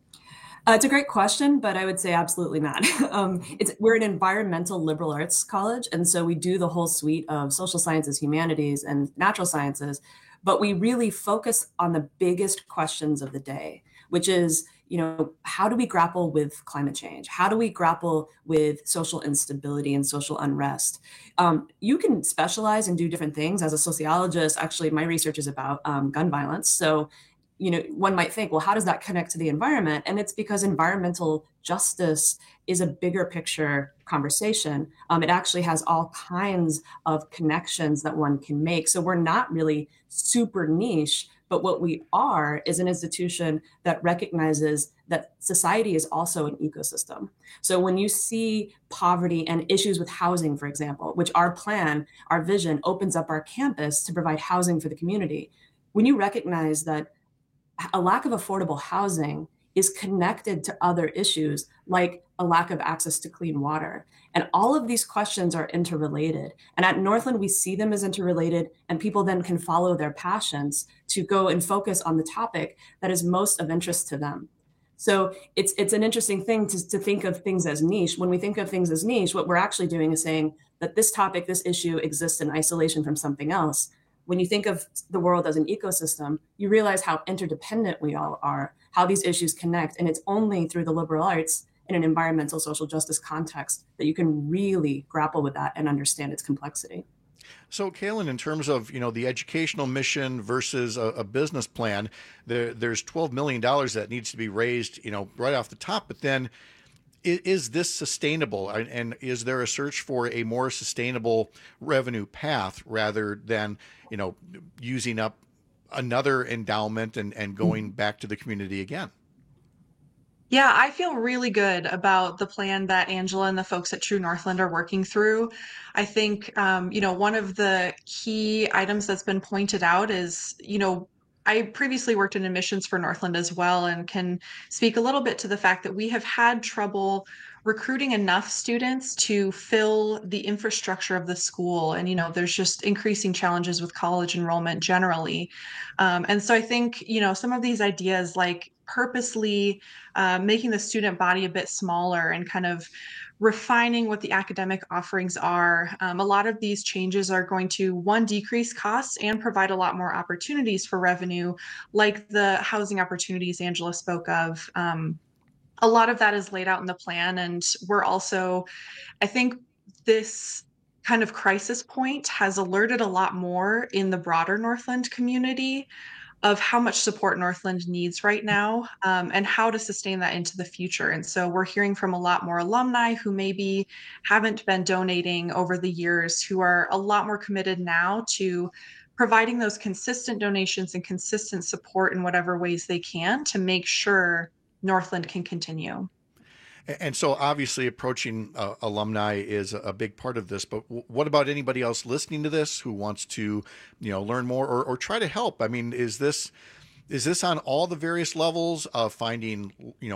It's a great question, but I would say absolutely not. We're an environmental liberal arts college, and so we do the whole suite of social sciences, humanities, and natural sciences, but we really focus on the biggest questions of the day, which is, how do we grapple with climate change? How do we grapple with social instability and social unrest? You can specialize and do different things. As a sociologist, actually, my research is about gun violence. So, one might think, well, how does that connect to the environment? And it's because environmental justice is a bigger picture conversation. It actually has all kinds of connections that one can make. So we're not really super niche, but what we are is an institution that recognizes that society is also an ecosystem. So when you see poverty and issues with housing, for example, which our plan, our vision opens up our campus to provide housing for the community, when you recognize that a lack of affordable housing is connected to other issues like a lack of access to clean water. And all of these questions are interrelated. And at Northland, we see them as interrelated, and people then can follow their passions to go and focus on the topic that is most of interest to them. So it's an interesting thing to think of things as niche. When we think of things as niche, what we're actually doing is saying that this topic, this issue exists in isolation from something else. When you think of the world as an ecosystem, you realize how interdependent we all are, how these issues connect. And it's only through the liberal arts in an environmental social justice context that you can really grapple with that and understand its complexity. So, Kaylin, in terms of the educational mission versus a business plan, there's $12 million that needs to be raised right off the top. But then, is this sustainable? And is there a search for a more sustainable revenue path rather than using up another endowment and going back to the community again? Yeah, I feel really good about the plan that Angela and the folks at True Northland are working through. I think, one of the key items that's been pointed out is, I previously worked in admissions for Northland as well, and can speak a little bit to the fact that we have had trouble recruiting enough students to fill the infrastructure of the school. And, there's just increasing challenges with college enrollment generally. And so I think, some of these ideas like purposely making the student body a bit smaller and kind of refining what the academic offerings are. A lot of these changes are going to, one, decrease costs and provide a lot more opportunities for revenue, like the housing opportunities Angela spoke of. A lot of that is laid out in the plan. And we're also, I think this kind of crisis point has alerted a lot more in the broader Northland community of how much support Northland needs right now, and how to sustain that into the future. And so we're hearing from a lot more alumni who maybe haven't been donating over the years, who are a lot more committed now to providing those consistent donations and consistent support in whatever ways they can to make sure Northland can continue. And so obviously approaching alumni is a big part of this, but what about anybody else listening to this who wants to, learn more or try to help? I mean, is this on all the various levels of finding,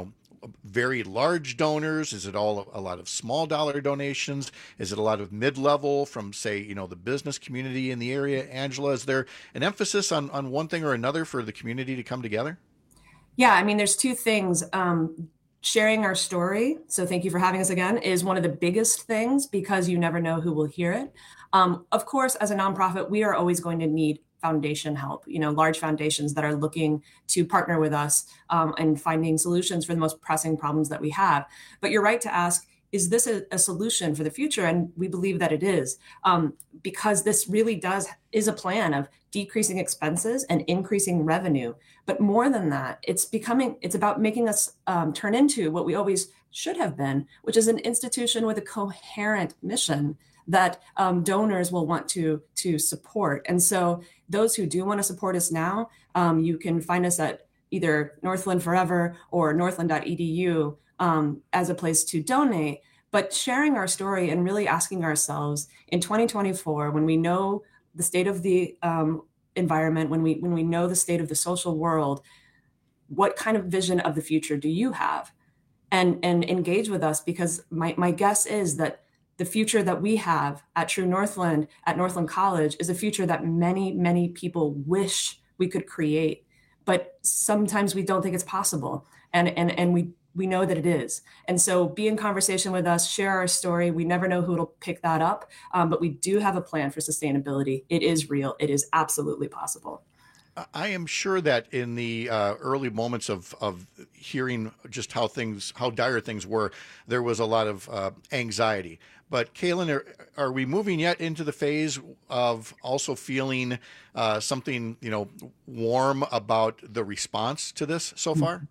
very large donors? Is it all a lot of small dollar donations? Is it a lot of mid-level from, say, the business community in the area? Angela, is there an emphasis on one thing or another for the community to come together? Yeah, I mean, there's two things. Sharing our story, so thank you for having us again, is one of the biggest things because you never know who will hear it. Of course, as a nonprofit, we are always going to need foundation help, large foundations that are looking to partner with us and finding solutions for the most pressing problems that we have. But you're right to ask, is this a solution for the future? And we believe that it is, because this really is a plan of decreasing expenses and increasing revenue. But more than that, it's about making us turn into what we always should have been, which is an institution with a coherent mission that donors will want to support. And so those who do want to support us now, you can find us at either Northland Forever or northland.edu as a place to donate. But sharing our story and really asking ourselves in 2024, when we know the state of the environment, when we know the state of the social world, what kind of vision of the future do you have? And engage with us, because my guess is that the future that we have at True Northland, at Northland College, is a future that many, many people wish we could create. But sometimes we don't think it's possible. And we know that it is. And so be in conversation with us, share our story. We never know who will pick that up, but we do have a plan for sustainability. It is real. It is absolutely possible. I am sure that in the early moments of hearing just how dire things were, there was a lot of anxiety. But Kaylin, are we moving yet into the phase of also feeling something, warm about the response to this so far?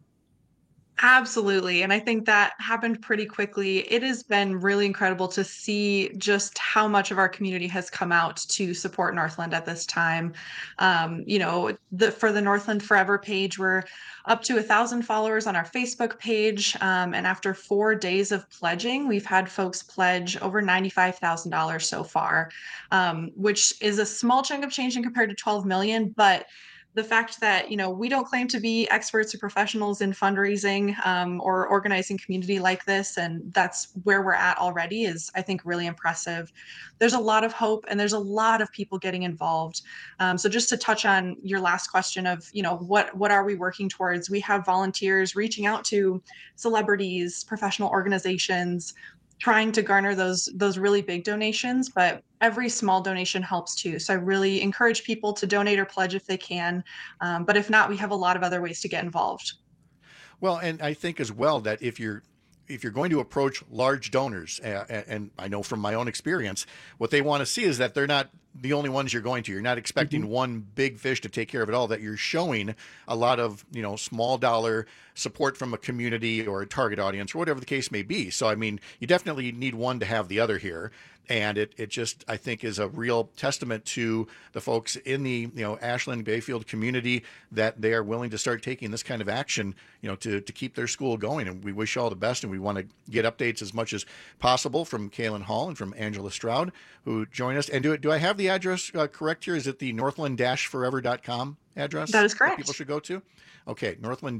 Absolutely. And I think that happened pretty quickly. It has been really incredible to see just how much of our community has come out to support Northland at this time. For the Northland Forever page, we're up to 1,000 followers on our Facebook page. And after 4 days of pledging, we've had folks pledge over $95,000 so far, which is a small chunk of change in compared to 12 million, but the fact that, we don't claim to be experts or professionals in fundraising or organizing community like this, and that's where we're at already, is, I think, really impressive. There's a lot of hope and there's a lot of people getting involved. So just to touch on your last question of, what are we working towards? We have volunteers reaching out to celebrities, professional organizations, trying to garner those really big donations, but every small donation helps too. So I really encourage people to donate or pledge if they can. But if not, we have a lot of other ways to get involved. Well, and I think as well that if you're going to approach large donors, and I know from my own experience, what they want to see is that they're not the only ones you're going to. You're not expecting one big fish to take care of it all, that you're showing a lot of, small dollar support from a community or a target audience or whatever the case may be. So, I mean, you definitely need one to have the other here. And it just, I think, is a real testament to the folks in the, Ashland Bayfield community that they are willing to start taking this kind of action, to keep their school going. And we wish you all the best. And we want to get updates as much as possible from Kaylin Hall and from Angela Stroud, who join us. And do I have the address correct here? Is it the northland-forever.com address? That is correct. That people should go to? Okay,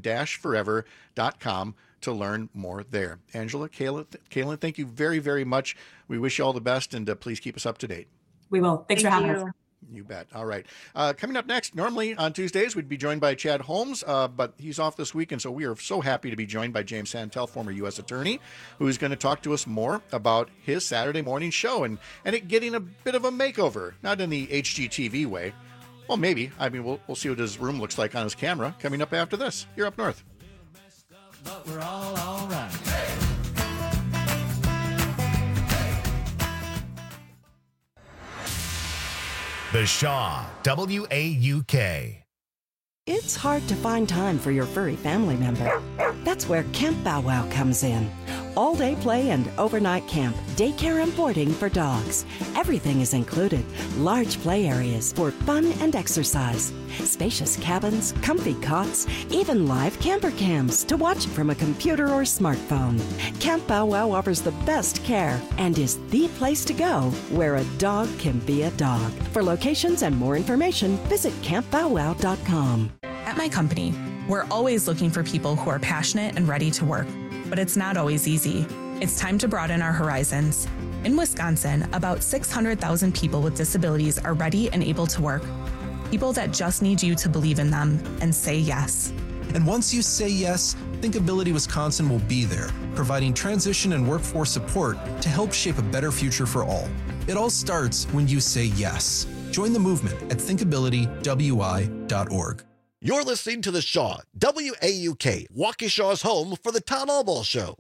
northland-forever.com to learn more there. Angela, Kaylin, thank you very, very much. We wish you all the best, and please keep us up to date. We will. Thanks for having us. You bet. All right. Coming up next, normally on Tuesdays, we'd be joined by Chad Holmes, but he's off this week, and so we are so happy to be joined by James Santel, former U.S. Attorney, who's going to talk to us more about his Saturday morning show and it getting a bit of a makeover, not in the HGTV way. Well, maybe. I mean, we'll see what his room looks like on his camera coming up after this. You're Up North. But we're all right. The Shaw, WAUK. It's hard to find time for your furry family member. That's where Camp Bow Wow comes in. All-day play and overnight camp, daycare and boarding for dogs. Everything is included. Large play areas for fun and exercise. Spacious cabins, comfy cots, even live camper cams to watch from a computer or smartphone. Camp Bow Wow offers the best care and is the place to go where a dog can be a dog. For locations and more information, visit campbowwow.com. At my company, we're always looking for people who are passionate and ready to work, but it's not always easy. It's time to broaden our horizons. In Wisconsin, about 600,000 people with disabilities are ready and able to work. People that just need you to believe in them and say yes. And once you say yes, Thinkability Wisconsin will be there, providing transition and workforce support to help shape a better future for all. It all starts when you say yes. Join the movement at thinkabilitywi.org. You're listening to The Shaw, WAUK, Waukesha's home for the Town Hall Ball Show.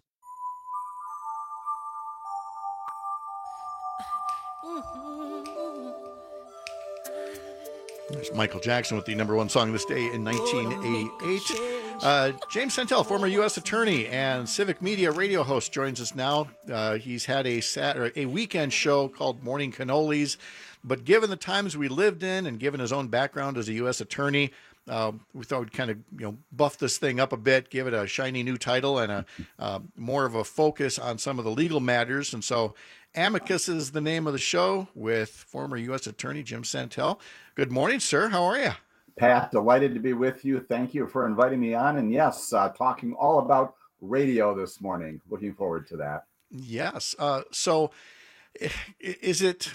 There's Michael Jackson with the number one song this day in 1988. James Santel, former U.S. attorney and civic media radio host, joins us now. He's had a weekend show called Morning Cannolis, but given the times we lived in and given his own background as a U.S. attorney, we thought we'd kind of buff this thing up a bit, give it a shiny new title and a more of a focus on some of the legal matters. And so Amicus is the name of the show with former U.S. Attorney Jim Santel. Good morning, sir. How are you? Pat, delighted to be with you. Thank you for inviting me on. And yes, talking all about radio this morning. Looking forward to that. Yes. So is it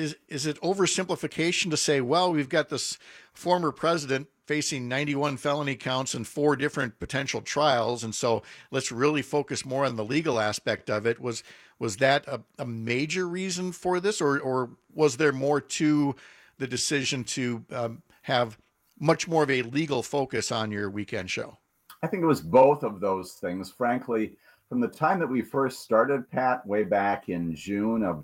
oversimplification to say, well, we've got this former president facing 91 felony counts and 4 different potential trials, and so let's really focus more on the legal aspect of it? Was that a major reason for this, or was there more to the decision to have much more of a legal focus on your weekend show? I think it was both of those things. Frankly, from the time that we first started, Pat, way back in June of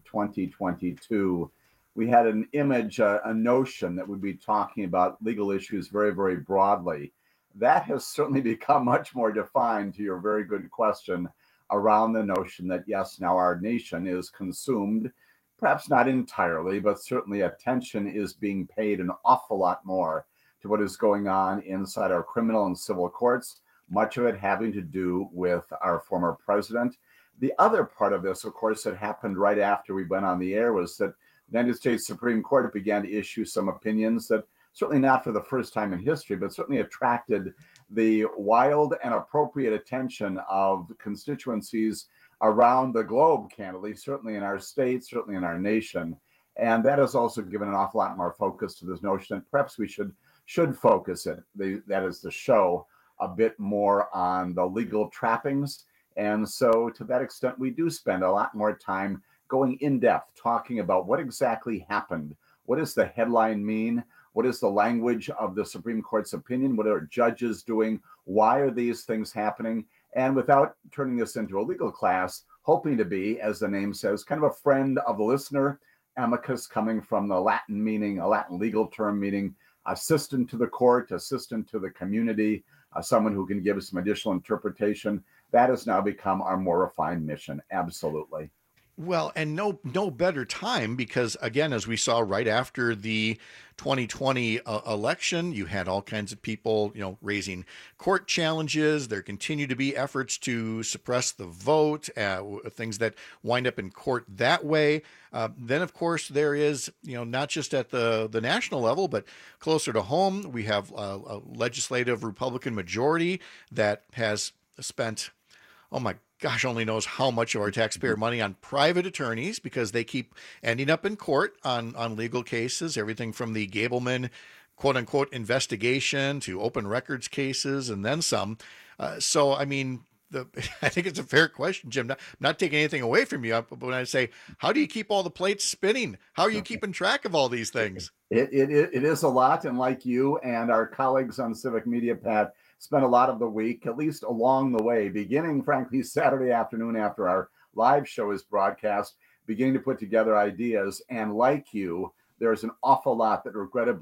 2022, we had an image, a notion that we'd be talking about legal issues very, very broadly. That has certainly become much more defined, to your very good question, around the notion that, yes, now our nation is consumed, perhaps not entirely, but certainly attention is being paid an awful lot more to what is going on inside our criminal and civil courts, much of it having to do with our former president. The other part of this, of course, that happened right after we went on the air was that the United States Supreme Court began to issue some opinions that, certainly not for the first time in history, but certainly attracted the wild and appropriate attention of constituencies around the globe, candidly, certainly in our state, certainly in our nation. And that has also given an awful lot more focus to this notion that perhaps we should focus it, that is the show, a bit more on the legal trappings. And so to that extent, we do spend a lot more time going in depth, talking about what exactly happened. What does the headline mean? What is the language of the Supreme Court's opinion? What are judges doing? Why are these things happening? And without turning this into a legal class, hoping to be, as the name says, kind of a friend of the listener. Amicus coming from the Latin meaning, a Latin legal term meaning assistant to the court, assistant to the community, someone who can give us some additional interpretation. That has now become our more refined mission. Absolutely. Well, and no better time, because again, as we saw right after the 2020 election, you had all kinds of people, raising court challenges. There continue to be efforts to suppress the vote, things that wind up in court that way. Then, of course, there is, not just at the national level, but closer to home, we have a legislative Republican majority that has spent, oh my gosh, only knows how much of our taxpayer money on private attorneys, because they keep ending up in court on legal cases, everything from the Gableman quote unquote investigation to open records cases and then some. So, I mean, I think it's a fair question, Jim. Not taking anything away from you, but when I say, how do you keep all the plates spinning? How are you keeping track of all these things? It is a lot. And like you and our colleagues on Civic Media, Pat, spent a lot of the week, at least along the way, beginning, frankly, Saturday afternoon after our live show is broadcast, beginning to put together ideas. And like you, there's an awful lot that regrettably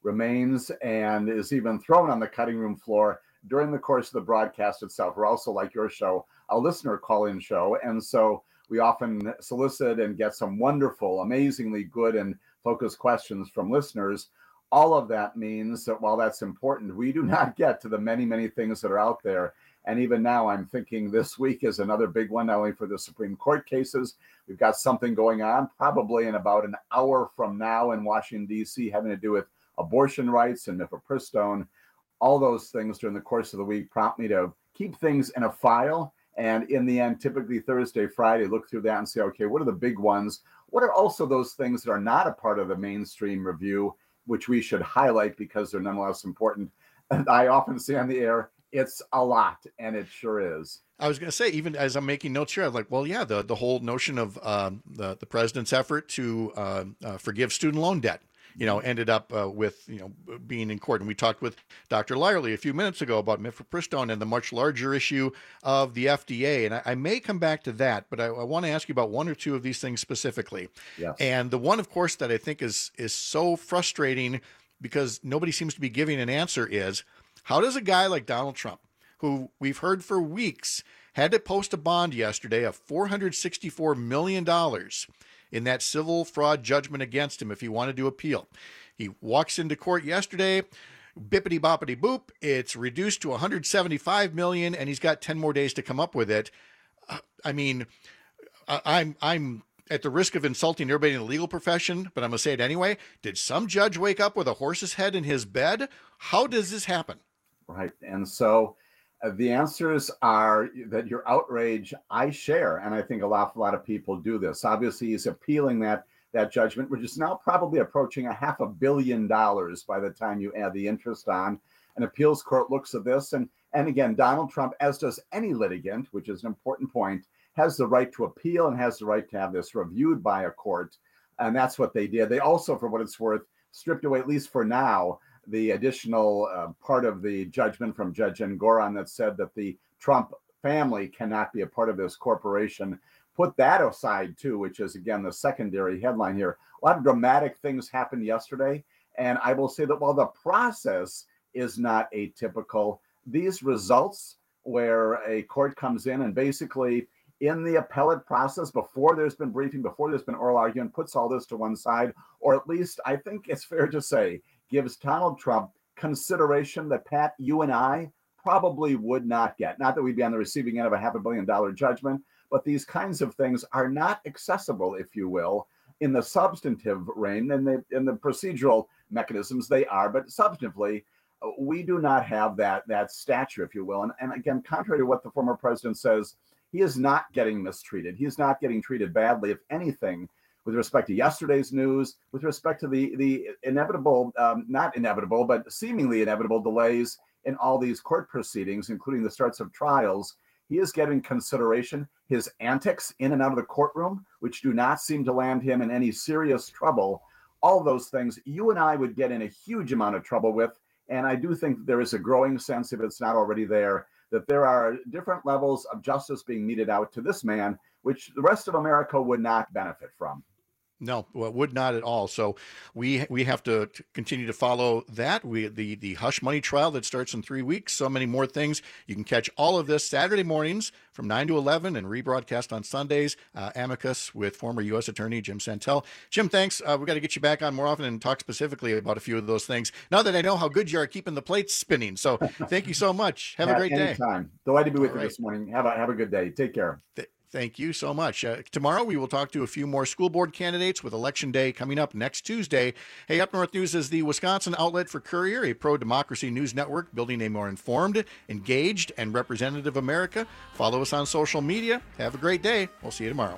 remains and is even thrown on the cutting room floor during the course of the broadcast itself. We're also, like your show, a listener call-in show. And so we often solicit and get some wonderful, amazingly good and focused questions from listeners. All of that means that while that's important, we do not get to the many, many things that are out there. And even now, I'm thinking this week is another big one, not only for the Supreme Court cases. We've got something going on probably in about an hour from now in Washington, D.C., having to do with abortion rights and mifepristone. All those things during the course of the week prompt me to keep things in a file. And in the end, typically Thursday, Friday, look through that and say, okay, what are the big ones? What are also those things that are not a part of the mainstream review, which we should highlight because they're nonetheless important? And I often say on the air, it's a lot, and it sure is. I was going to say, even as I'm making notes here, I'm like, well, yeah, the whole notion of the president's effort to forgive student loan debt, ended up with, being in court. And we talked with Dr. Lyerly a few minutes ago about mifepristone and the much larger issue of the FDA. And I may come back to that, but I want to ask you about one or two of these things specifically. Yes. And the one, of course, that I think is so frustrating because nobody seems to be giving an answer is, how does a guy like Donald Trump, who we've heard for weeks had to post a bond yesterday of $464 million in that civil fraud judgment against him if he wanted to appeal. He walks into court yesterday, bippity boppity boop, it's reduced to $175 million, and he's got 10 more days to come up with it. I'm at the risk of insulting everybody in the legal profession, but I'm going to say it anyway. Did some judge wake up with a horse's head in his bed? How does this happen? Right. And so the answers are that your outrage, I share. And I think a lot of people do this. Obviously, he's appealing that judgment, which is now probably approaching $500 million by the time you add the interest on. An appeals court looks at this. And again, Donald Trump, as does any litigant, which is an important point, has the right to appeal and has the right to have this reviewed by a court. And that's what they did. They also, for what it's worth, stripped away, at least for now, the additional part of the judgment from Judge Engoron that said that the Trump family cannot be a part of this corporation. Put that aside, too, which is, again, the secondary headline here. A lot of dramatic things happened yesterday. And I will say that while the process is not atypical, these results where a court comes in and basically in the appellate process, before there's been briefing, before there's been oral argument, puts all this to one side, or at least I think it's fair to say, gives Donald Trump consideration that, Pat, you and I probably would not get. Not that we'd be on the receiving end of $500 million judgment, but these kinds of things are not accessible, if you will, in the substantive reign. And in the procedural mechanisms, they are, but substantively, we do not have that stature, if you will. And again, contrary to what the former president says, he is not getting mistreated. He's not getting treated badly, if anything, with respect to yesterday's news, with respect to the inevitable, not inevitable, but seemingly inevitable delays in all these court proceedings, including the starts of trials. He is getting consideration. His antics in and out of the courtroom, which do not seem to land him in any serious trouble, all those things you and I would get in a huge amount of trouble with. And I do think there is a growing sense, if it's not already there, that there are different levels of justice being meted out to this man, which the rest of America would not benefit from. No, well, would not at all. So we have to continue to follow that. The hush money trial that starts in 3 weeks. So many more things. You can catch all of this Saturday mornings from 9 to 11 and rebroadcast on Sundays. Amicus with former U.S. Attorney Jim Santel. Jim, thanks. We've got to get you back on more often and talk specifically about a few of those things. Now that I know how good you are keeping the plates spinning. So thank you so much. Have a great day. Anytime. Delighted to be with you this morning. Have a good day. Take care. Thank you so much. Tomorrow, we will talk to a few more school board candidates with Election Day coming up next Tuesday. Hey, Up North News is the Wisconsin outlet for Courier, a pro-democracy news network building a more informed, engaged, and representative America. Follow us on social media. Have a great day. We'll see you tomorrow.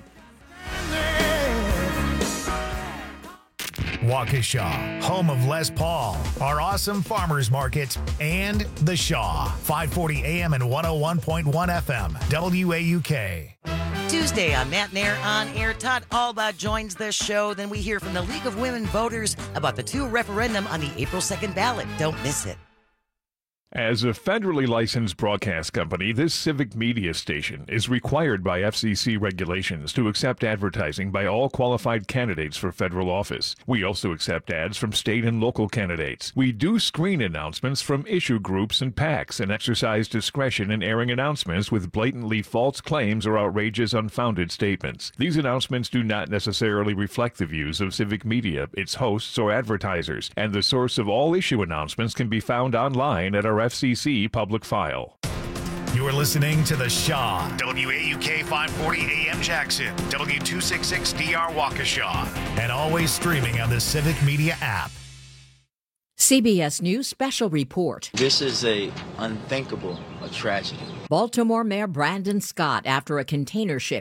Waukesha, home of Les Paul, our awesome farmers market, and The Shaw, 540 AM and 101.1 FM, WAUK. Tuesday on Matt Nair On Air, Todd Alba joins the show. Then we hear from the League of Women Voters about the 2 referendum on the April 2nd ballot. Don't miss it. As a federally licensed broadcast company, this civic media station is required by FCC regulations to accept advertising by all qualified candidates for federal office. We also accept ads from state and local candidates. We do screen announcements from issue groups and PACs and exercise discretion in airing announcements with blatantly false claims or outrageous, unfounded statements. These announcements do not necessarily reflect the views of civic media, its hosts, or advertisers, and the source of all issue announcements can be found online at our FCC public file. You're listening to The Shaw, WAUK 540 AM Jackson, W266DR Waukesha, and always streaming on the Civic Media app. CBS News Special Report. This is a unthinkable tragedy. Baltimore Mayor Brandon Scott after a container ship